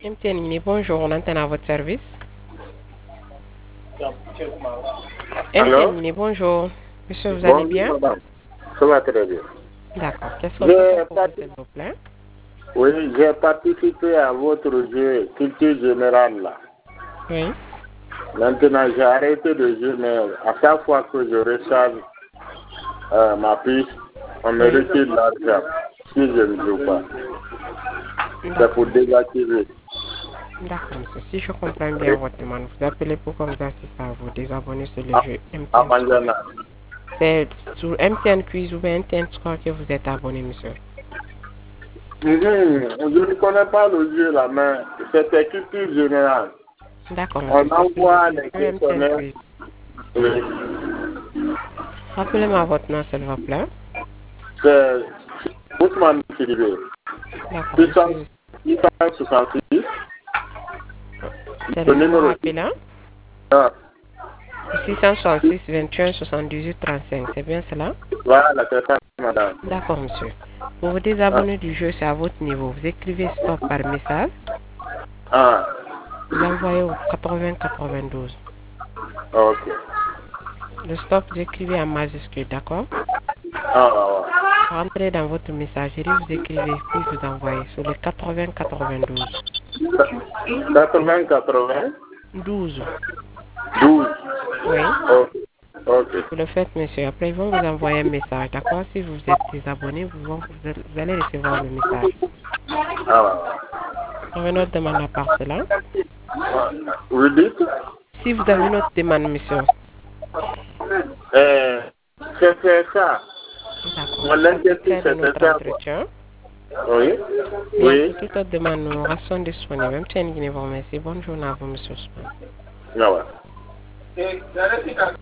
MTN, bonjour, on entend à votre service. Allô? MTN, bonjour. Monsieur, vous allez Bonjour, bien? madame. Ça va très bien. D'accord. Qu'est-ce qu'on peut faire pour vous, J'ai s'il vous plaît? Oui, j'ai participé à votre jeu culture générale là. Oui. Maintenant, j'ai arrêté de jouer, mais à chaque fois que je recharge ma puce, on me Oui. retire l'argent si je ne joue pas. C'est D'accord, pour monsieur. désactiver. D'accord, monsieur. Si je comprends bien votre demande, vous appelez pour qu'on vous assiste à vous désabonner sur le À, jeu à MTN Score. Manjana. C'est sur MTN Quiz ou bien MTN Score que vous êtes abonné, monsieur. Je ne connais pas le jeu là, mais c'était culture générale. D'accord, On monsieur. C'est sur envoie le les jeu MTN questionnaires. Quiz. Oui. Rappelez-moi votre nom, s'il vous plaît. C'est Ousmane Sidibé. D'accord, monsieur. 666. C'est Le le numéro numéro appelant. 6. 666 21 78 35, c'est bien cela? Voilà, c'est ça, madame. D'accord, monsieur. Pour vous Ah, désabonner du jeu, c'est à votre niveau. Vous écrivez stop par message. ah, Vous envoyez au 80 92. ok. Le stop, vous écrivez en majuscule, d'accord? Ah, Rentrez dans votre messagerie, vous écrivez, puis vous envoyez sur le 80 92. 80, 80, 12. 12. Oui. Ok. Ok. Vous le faites, monsieur. Après, ils vont vous envoyer un message, d'accord? Si vous êtes désabonné, vous allez recevoir le message. Ah, Vous avez une autre demande à part cela? vous dites? Si vous avez une autre demande, monsieur. Euh, c'est ça. D'accord. Mon Pour objectif, faire c'était notre ça, quoi. entretien. Oui. Bien, pour Oui. toute autre demande, nous restons disponibles. Même si vous remercie. Bonne journée à vous, monsieur Ousmane. Ah, ouais.